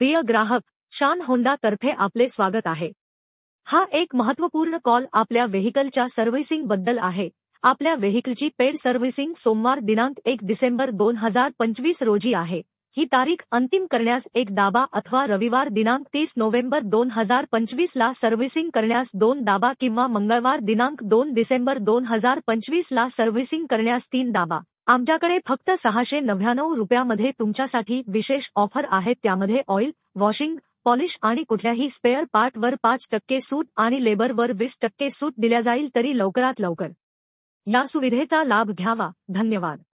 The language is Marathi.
प्रिय ग्राहक, शान होंडा तर्फे आपले स्वागत आहे। हा एक महत्त्वपूर्ण कॉल आपल्या व्हेइकलच्या सर्व्हिसिंग बद्दल आहे। आपल्या व्हेइकलची पेड सर्व्हिसिंग सोमवार दिनांक 1 डिसेंबर 2025 रोजी आहे। ही तारीख अंतिम करण्यास एक दाबा अथवा रविवार दिनांक 30 नोव्हेंबर 2025 ला सर्व्हिसिंग करण्यास 2 दाबा किंवा मंगळवार दिनांक 2 डिसेंबर 2025 ला सर्व्हिसिंग करण्यास 3 दाबा। आमच्याकडे फक्त 699 रुपयामध्ये तुमच्यासाठी विशेष ऑफर आहेत, त्यामध्ये ऑइल, वॉशिंग, पॉलिश आणि कुठल्याही स्पेअर पार्टवर 5% सूट आणि लेबरवर 20% सूट दिल्या जाईल, तरी लवकरात लवकर या सुविधेचा लाभ घ्यावा। धन्यवाद।